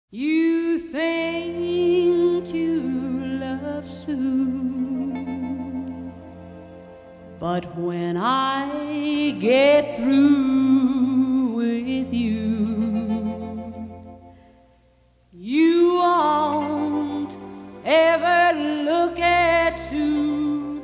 You think you love Sue, but when I get through with you, you won't ever look at Sue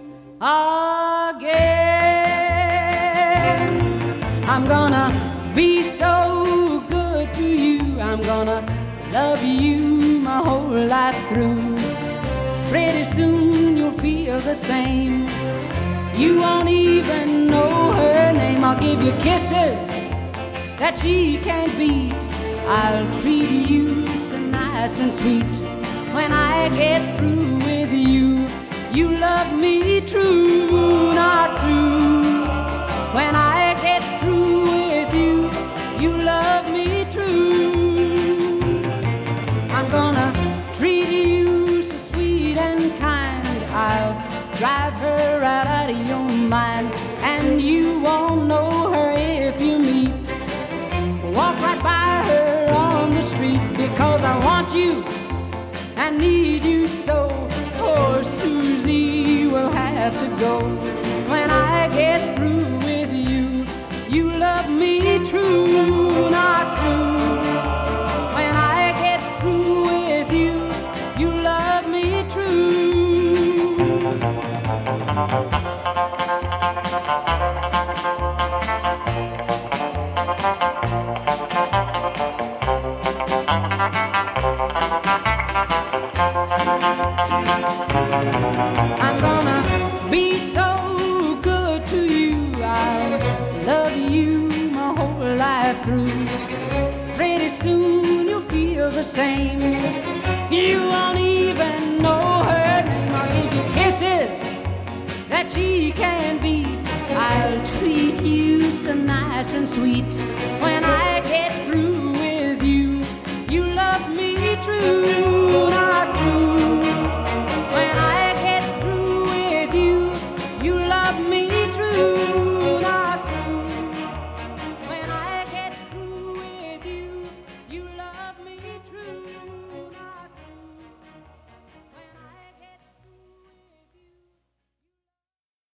again. I'm gonna be so good to you, I'm gonna love you my whole life through. Pretty soon you'll feel the same. You won't even know her name. I'll give you kisses that she can't beat. I'll treat you so nice and sweet. When I get through with you, you love me true, not true. When I get through with you, you love me true. I'm gonna treat you so sweet and kind. I'll drive her right out of your mind, and you won't know her if you meet. Walk right by her on the street, because I want you and need you so. Poor Susie will have to go. When I get through with you, you love me true, not true. When I get through with you, you love me true. I'm gonna be so good to you, I'll love you my whole life through. Pretty soon you'll feel the same. You won't even know her name. I'll give you kisses that she can't beat. I'll treat you so nice and sweet. When